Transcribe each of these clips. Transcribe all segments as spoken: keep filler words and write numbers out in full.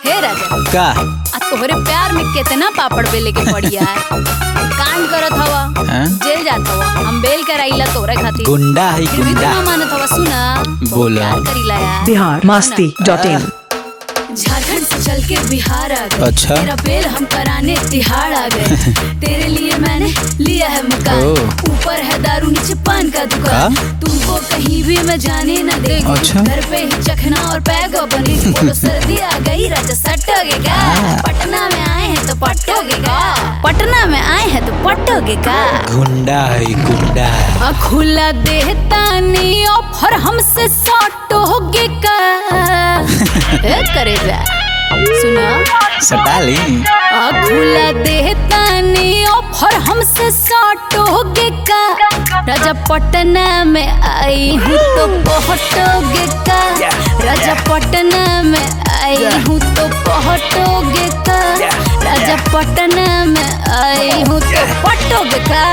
हे राजा का आ तोहरे प्यार में कितना पापड़ बेले के पड़िया है। कांड करत हवा हाँ? जेल जात हवा हम बेल कराइला तोरे खातिर गुंडा है फिर भी गुंडा तू ना मानत हवा। सुना बोला। प्यार करीला यार। Bihar Masti dot in. झारखंड से चल के बिहार आ गए। अच्छा। तेरा बेल हम कराने तिहाड़ आ गए। तेरे लिए मैंने लिया है मकान, ओह। ऊपर है दारू नीचे पान का दुकान। तुमको कहीं भी मैं जाने न देगी। अच्छा। घर पे ही चखना और पैग बनी। बोलो सर्दी आ गई राजा सटोगे का। पटना में आए हैं तो पटोगे का। पटना में आए हैं तो पटोगे का। गुंडा है गुंडा। आ खुला देहता नहीं ऑफर हमसे सटोगे का। ए करे जा सुना सटा ली। आ खुला देहता नहीं ऑफर हमसे सटोगे का। राजा पटना में आई हूँ तो पहुँचोगे का। राजा पटना में आई हूँ तो पहुँचोगे का। राजा पटना में आई हूँ तो पटोगे का।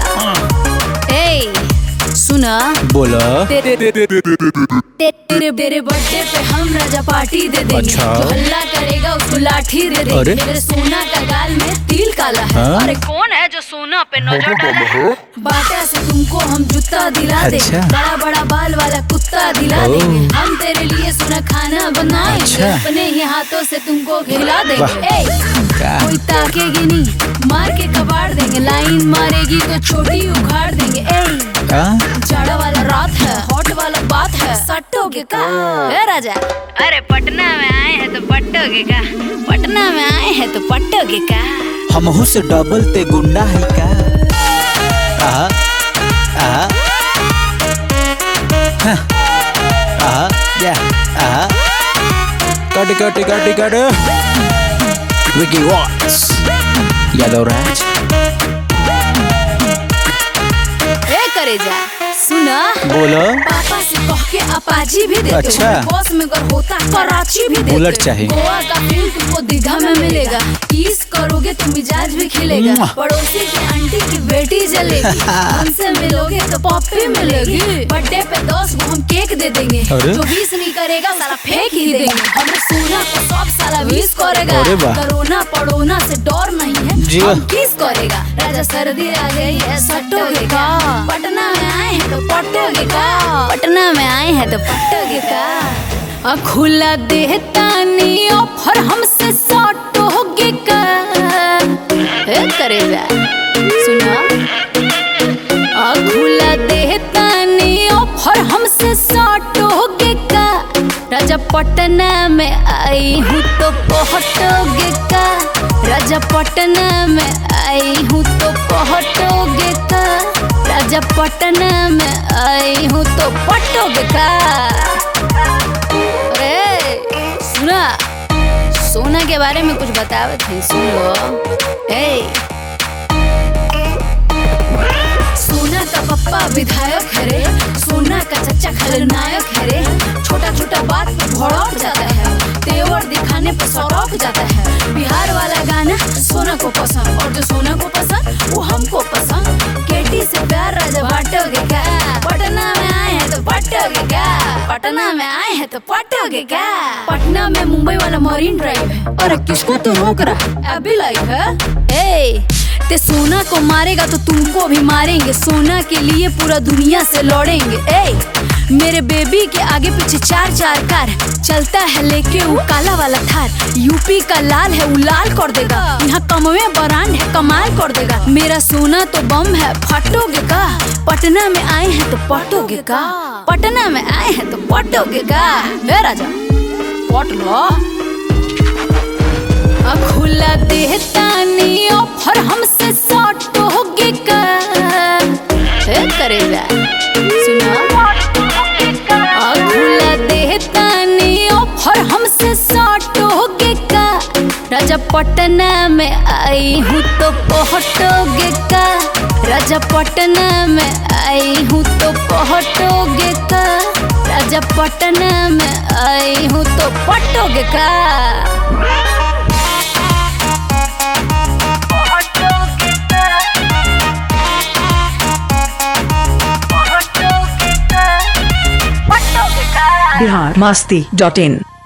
ए सुना बोलो। तेरे तेरे तेरे बर्थडे पे हम राजा पार्टी दे देंगे। अच्छा। जो हल्ला करेगा उसको लाठी दे देंगे। अरे। तेरे सोना का गाल में तिल काला है। हाँ? अरे कौन है जो सोना पे नजर डाला है? बाटा से तुमको हम जूता दिला देंगे। अच्छा। बड़ा बड़ा बाल वाला कुत्ता दिला ओह। देंगे। हम तेरे लिए सोना खाना बनाएंगे। अच्छा। अपने ही हाथों से तुमको खिला देंगे। वाह। ए, क्या? कोई ताकेगी नहीं, मार के कबाड़ देंगे। लाइन मारेगी तो छोटी उखाड़ देंगे। ए हाँ? जाड़ा वाला रात है, हॉट वाला बात है। सटोगे का ए राजा। अरे पटना में आए हैं तो पटोगे का। पटना में आए हैं तो पटोगे का। हमहू से डबल ते गुंडा है का। आहा आहा हाँ, आहा या आहा cut cut cut cut Vicky वॉट्स यादव राज। ए करे जा सुना बोलो। पापा से कह के अपाची भी देते अच्छा। हो। बॉस में अगर होता कराची भी देते हो। बुलेट चाहिए। गोवा का फील तुमको दीघा में मिलेगा। किस करोगे तो मिजाज भी खिलेगा। मुआ। पड़ोसी की आंटी की बेटी जलेगी। हमसे मिलोगे तो पप्पी मिलेगी। बर्थडे पे दस को हम केक दे देंगे। अरे। जो बीस नहीं करेगा साला फेंक ही देंगे। हमें सोना को सब साला बीस करेगा। अरे वाह। कोरोना पड़ोना से डर नहीं है। जी। हम किस करेगा। राजा सर्दी आ गई है सटोगे का। पटना में आए हैं तो पटोगे का। पटना में आए हैं तो पटोगे का। आ खुला देहता नहीं ऑफर हमसे सटोगे का। ए करे जा सुना आ खुला देहता नहीं ऑफर हमसे सटोगे का। राजा पटना में आई हूँ तो पहुँचोगे का। राजा पटना में आई हूँ तो पहुँचोगे का। राजा पटना में आई हूँ तो पटोगे का। अरे सुना सोना के बारे में कुछ बतावे थे सुन लो। ए सोना का पप्पा विधायक है रे। सोना का चचा खलनायक है रे। छोटा छोटा बात पे भड़क जाता है। तेवर दिखाने पे सौरभ जाता है। बिहार वाला गाना सोना को पसंद और जो सोना को पसंद वो हमको पसंद। केटी से प्यार राजा बांटोगे क्या। पटना में आए हैं तो पटोगे क्या। पटना में आए हैं तो पटोगे क्या। पटना में मुंबई वाला मरीन ड्राइव है। अरे किसको तो रोक रहा है अभी लाइव है। ए ते सोना को मारेगा तो तुमको भी मारेंगे। सोना के लिए पूरा दुनिया से लड़ेंगे। ए मेरे बेबी के आगे पीछे चार चार कार चलता है लेके वो काला वाला थार। यूपी का लाल है वो लाल कर देगा। यहाँ कमवे बरांड है कमाल कर देगा। मेरा सोना तो बम है फटोगे का। पटना में आए हैं तो पटोगे का। पटना में आए हैं तो पटोगे का। हे राजा पट लो। खुला देहता नहीं ऑफर हमसे सटोगे का। ए करे जा सुना खुला देहता नहीं ऑफर हमसे सटोगे का। राजा पटना में आई हूँ तो पहुँचोगे का। राजा पटना में आई हूँ तो पहुँचोगे का। राजा पटना में आई हूँ तो पटोगे का। बिहार मस्ती डॉट इन।